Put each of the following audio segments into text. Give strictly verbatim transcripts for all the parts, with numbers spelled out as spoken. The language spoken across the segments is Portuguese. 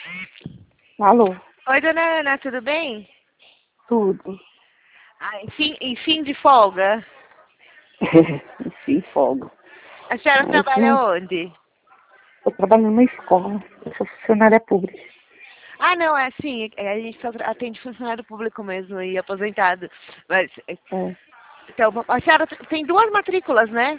Alô? Oi, dona Ana, tudo bem? Tudo. Ah, enfim, enfim de folga. Sim, folga. A senhora Mas trabalha não, onde? eu trabalho numa escola. Eu sou funcionária pública. Ah, não, é assim, é, a gente só tra- atende funcionário público mesmo e aposentado. Mas, é, É. então, a senhora t- tem duas matrículas, né?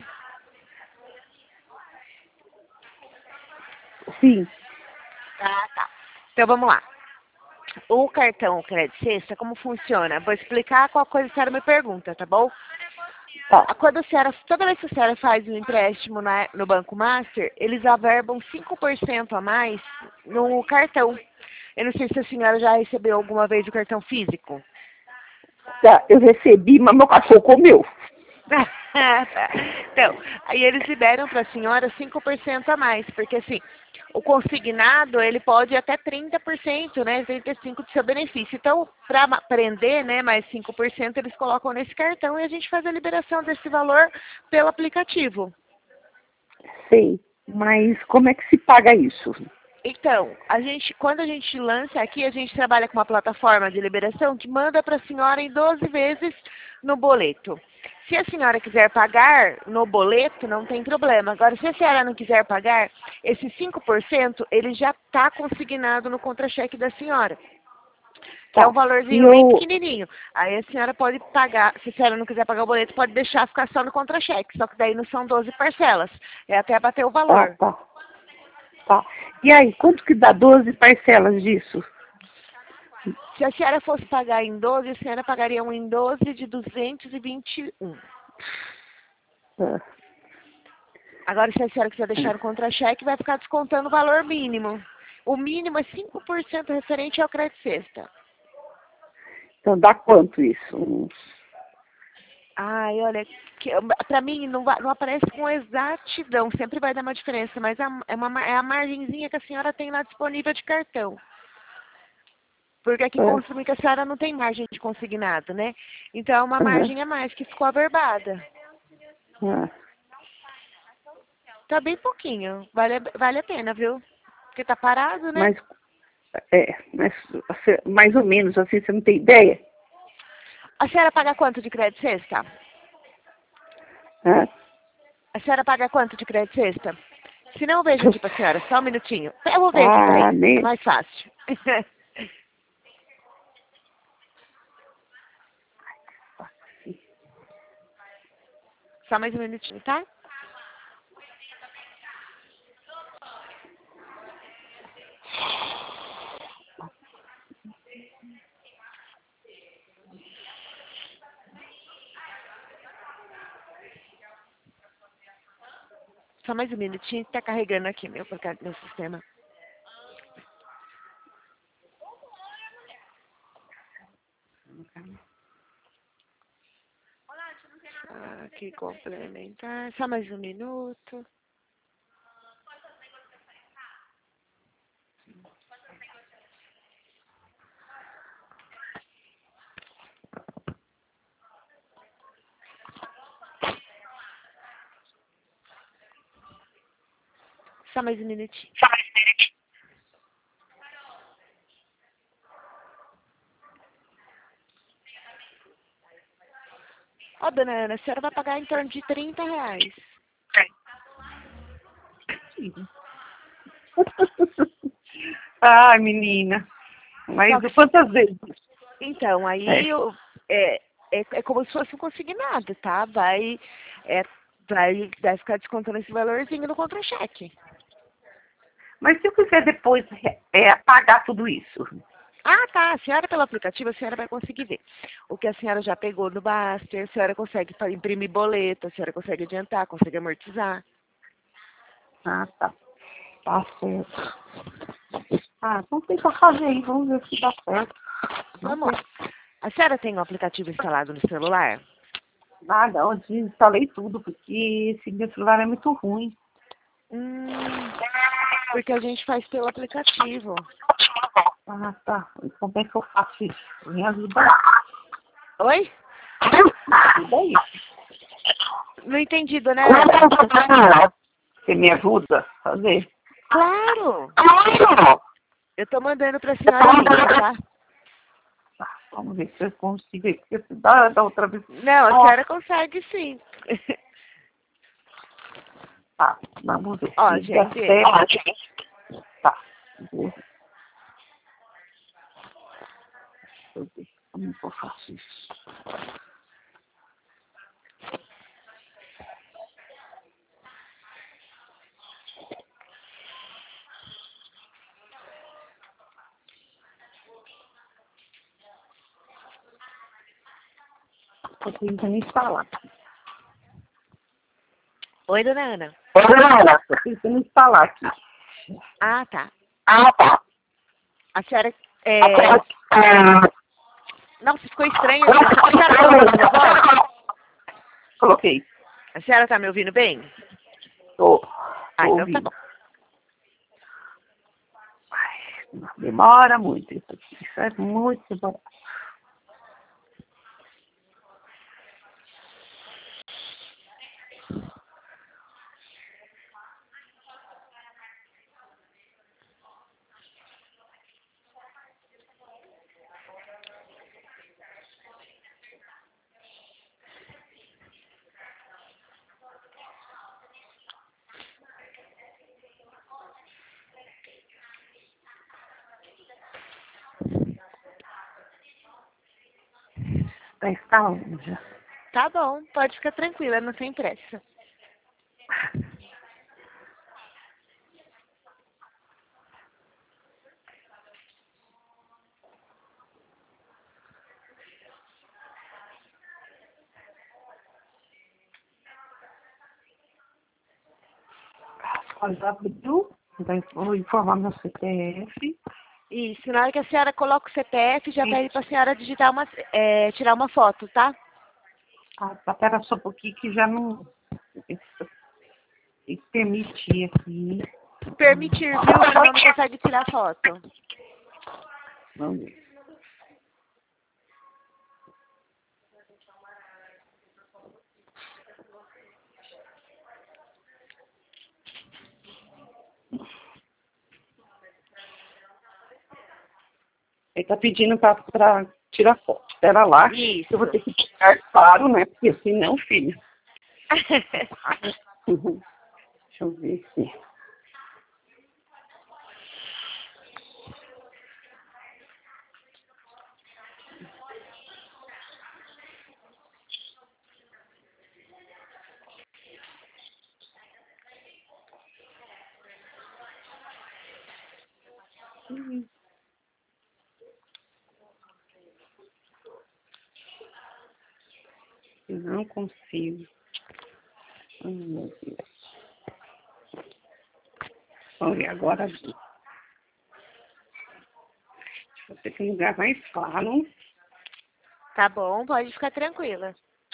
Sim. Ah, tá. Então, vamos lá. O cartão Crédito Sexta, como funciona? Vou explicar qual coisa a senhora me pergunta, tá bom? Tá. A- Quando a senhora, toda vez que a senhora faz um empréstimo na- no Banco Master, eles averbam cinco por cento a mais no cartão. Eu não sei se a senhora já recebeu alguma vez o cartão físico. Tá, eu recebi, mas meu cachorro comeu. Tá. Então, aí eles liberam para a senhora cinco por cento a mais, porque assim, o consignado, ele pode ir até trinta por cento, né, trinta e cinco por cento do seu benefício. Então, para prender, né, mais cinco por cento, eles colocam nesse cartão e a gente faz a liberação desse valor pelo aplicativo. Sei. Mas como é que se paga isso? Então, a gente, quando a gente lança aqui, a gente trabalha com uma plataforma de liberação que manda para a senhora em doze vezes no boleto. Se a senhora quiser pagar no boleto, não tem problema. Agora, se a senhora não quiser pagar, esse cinco por cento, ele já está consignado no contra-cheque da senhora. Que é um Tá. E valorzinho bem eu... pequenininho. Aí a senhora pode pagar, se a senhora não quiser pagar o boleto, pode deixar ficar só no contra-cheque. Só que daí não são doze parcelas. É até bater o Ah, valor. tá. Tá. E aí, quanto que dá doze parcelas disso? Se a senhora fosse pagar em doze, a senhora pagaria um em doze de duzentos e vinte e um. Ah, Agora, se a senhora quiser deixar no contra-cheque, vai ficar descontando o valor mínimo. O mínimo é cinco por cento referente ao crédito sexta. então dá quanto isso? Uns... Ai, olha, que, pra mim não, va- não aparece com exatidão, sempre vai dar uma diferença, mas a- é, uma, mar- é a margenzinha que a senhora tem lá disponível de cartão. Porque aqui Ah, consumir que a senhora não tem margem de consignado, né? Então é uma aham. margem a mais que ficou averbada. Ah. Tá bem pouquinho. Vale, a- vale a pena, viu? Porque tá parado, né? Mas, é, mas assim, mais ou menos assim, você não tem ideia? A senhora paga quanto de crédito sexta? Ah, A senhora paga quanto de crédito sexta? Se não, eu vejo aqui pra senhora. Só um minutinho. Eu vou ver aqui, ah, peraí. É nem... mais fácil. Só mais um minutinho, tá? Só mais um minutinho. Tá carregando aqui, meu, por causa do meu sistema. Aqui, complementar. Só mais um minuto. Só mais um minutinho. Ó, dona Ana, a senhora vai pagar em torno de trinta reais. Ai, menina. Mas Só que, quantas vezes? então, aí É. eu, é, é, é como se fosse um consignado, tá? Vai, é, vai, vai ficar descontando esse valorzinho no contra-cheque. Mas se eu quiser depois é, pagar tudo isso? Ah, tá. A senhora, pelo aplicativo, a senhora vai conseguir ver o que a senhora já pegou no Baster, a senhora consegue fa- imprimir boleto, a senhora consegue adiantar, consegue amortizar. Ah, tá. Tá certo. Ah, então tem que fazer aí, vamos ver se dá certo. Vamos Vamos lá. ver. A senhora tem o aplicativo instalado no celular? Nada, eu desinstalei tudo, porque esse meu celular é muito ruim. Hum, porque a gente faz pelo aplicativo. Ah, tá. E como é que eu faço isso? Me ajuda aí. Oi? Ajuda aí. Não entendi, dona Ana. Você me ajuda a fazer? Claro! Eu tô mandando pra senhora ver, tá? Tá, vamos ver se eu consigo. Porque se dá da outra vez. Não, a senhora consegue sim. Tá, vamos ver. Ó, Se gente. der certo. Tá. Vou... Deixa eu ver como que eu faço isso. Tô tentando instalar. Oi, dona Ana. Tô tentando instalar aqui. Ah, tá. Ah, tá. A senhora... É... Nossa, ficou estranho. A senhora colocou minha voz? Coloquei. A senhora tá me ouvindo bem? Tô. Ah, Tô então ouvindo. tá bom. Ai, demora muito isso aqui. Isso é muito demorado. Tá instalando já. Tá bom, pode ficar tranquila, não tem pressa. Já abriu. Vou informar meu C P F. Isso, na hora que a senhora coloca o C P F, já Isso. pede pra senhora digitar uma, é, tirar uma foto, tá? Ah, tá, pera só um pouquinho que já não... Tem que permitir aqui. Permitir, viu? Senão não consegue tirar foto. Vamos ver. Ele tá pedindo pra, pra tirar foto. Espera lá. Isso. Eu vou ter que ficar claro, né? Porque senão, filho. Uhum. Deixa eu ver aqui. Hum. Não consigo. Ai, meu Deus. Vamos ver agora. Deixa eu ter que lugar mais claro. Tá bom, pode ficar tranquila.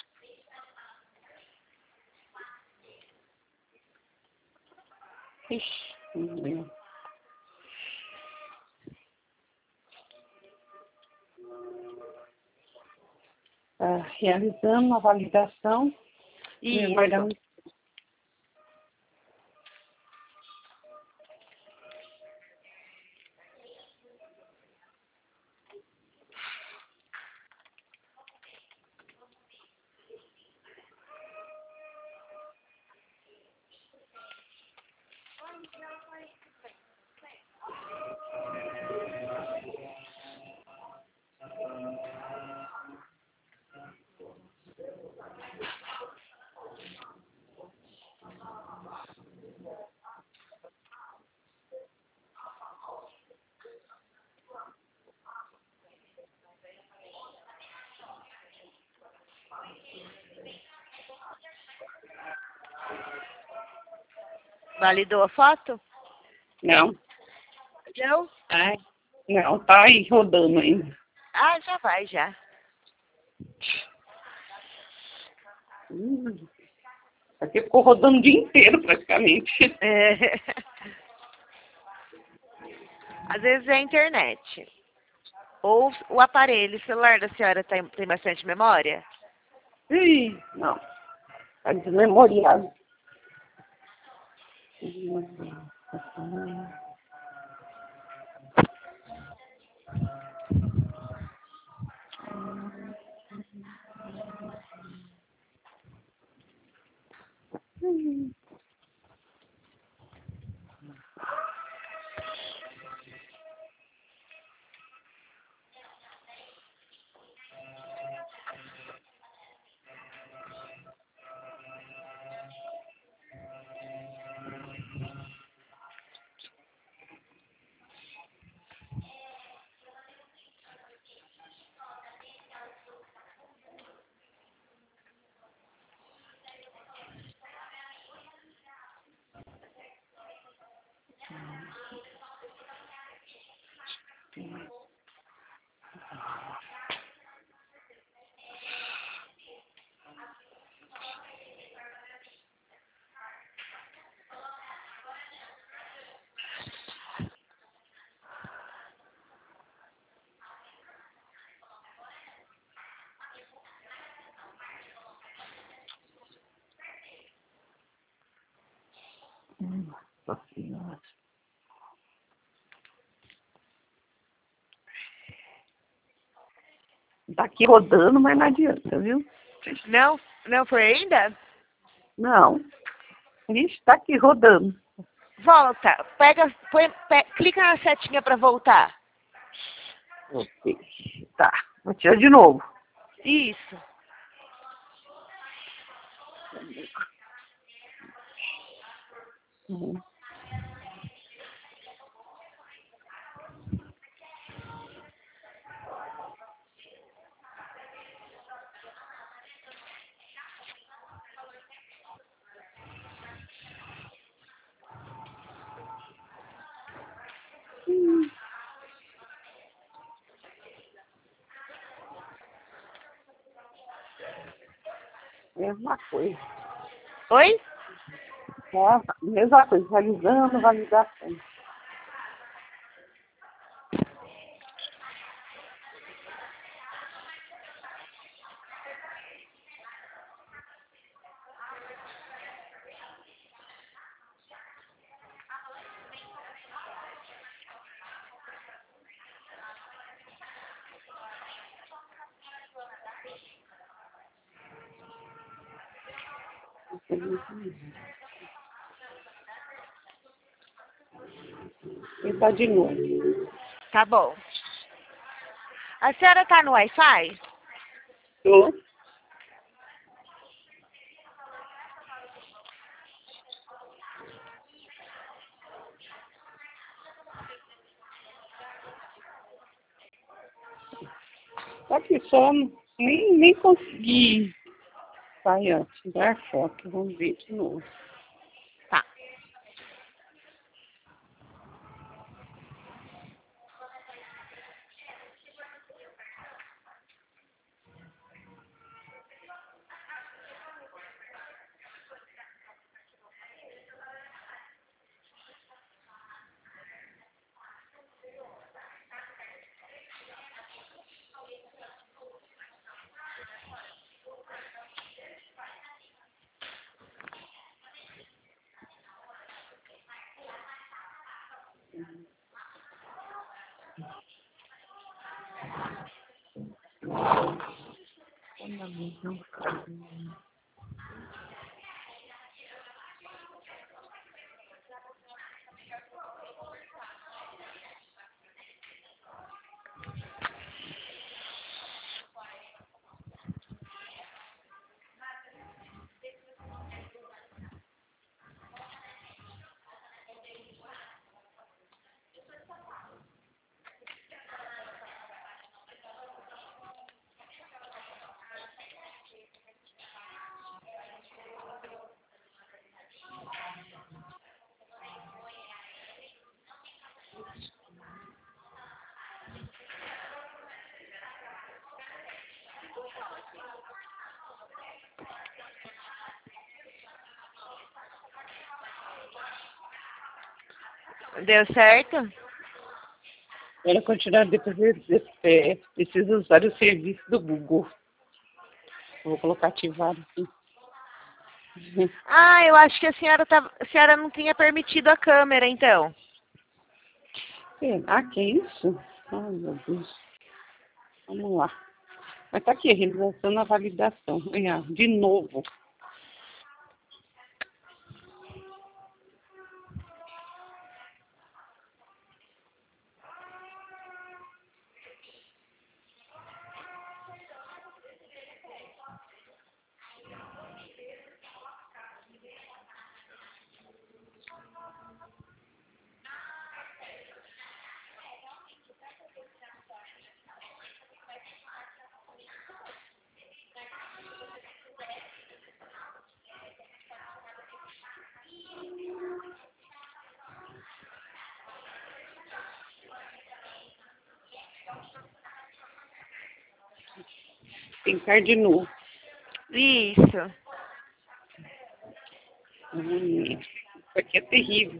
Ixi, meu Deus. Tá realizando a validação. E aguardar um... Isso. Validou a foto? Não. Não? Ai, não, tá aí rodando ainda. Ah, já vai, já. Hum, isso aqui ficou rodando o dia inteiro praticamente. É. Às vezes é a internet. Ou o aparelho, o celular da senhora tem, tem bastante memória? Ih, não. Tá desmemoriado. Nossa Senhora. Tá aqui rodando, mas não adianta, viu? Não? Não foi ainda? Não. Ixi, tá aqui rodando. Volta. Pega, põe, pe- clica na setinha pra voltar. Ok. Tá. Vou tirar de novo. Isso. Uhum. Hum. Mesma coisa. Oi? É, mesma coisa. Validando, validação. Tentar de novo. Tá bom. A senhora tá no Wi-Fi? Tô. Só que só nem, nem consegui sair antes, dar foto. Vamos ver de novo. Tá. Deu certo? Era continuar depois de, é, precisa usar o serviço do Google. Vou colocar ativado aqui. Ah, eu acho que a senhora, tá, a senhora não tinha permitido a câmera, então. Será que é isso? Ai, meu Deus. Vamos lá. Mas tá aqui, realização na validação. Olha, de novo. Encardinou. Isso. Hum, isso aqui é terrível.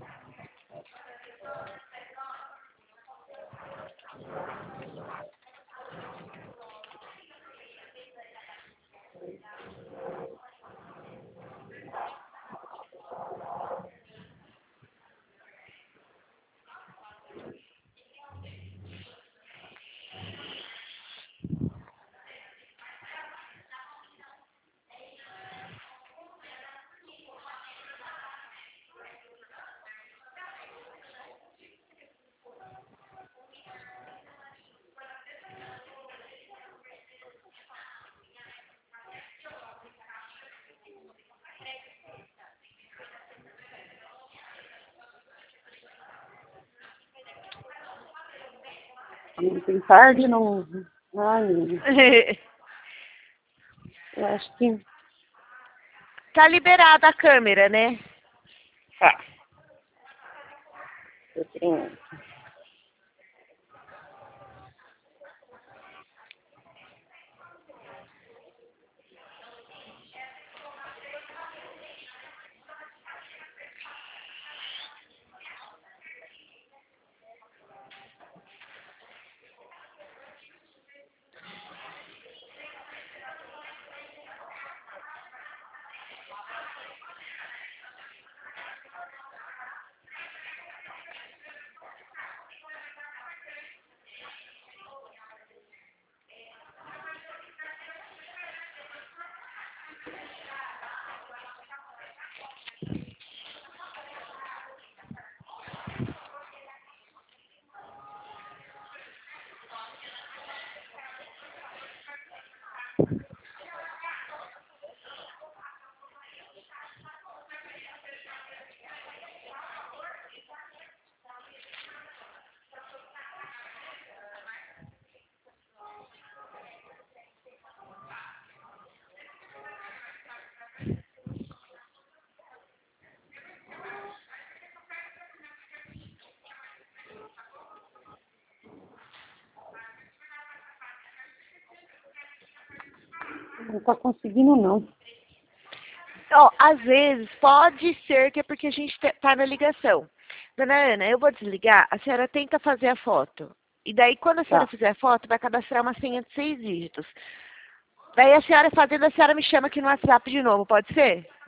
Não tem tarde, não. Ai, eu acho que Tá liberada a câmera, né? tá. Pronto. Não tá conseguindo, não. Ó, às vezes pode ser que é porque a gente te- tá na ligação. Dona Ana, eu vou desligar, a senhora tenta fazer a foto. E daí, quando a senhora Tá. fizer a foto, vai cadastrar uma senha de seis dígitos. Daí a senhora fazendo, a senhora me chama aqui no WhatsApp de novo, pode ser?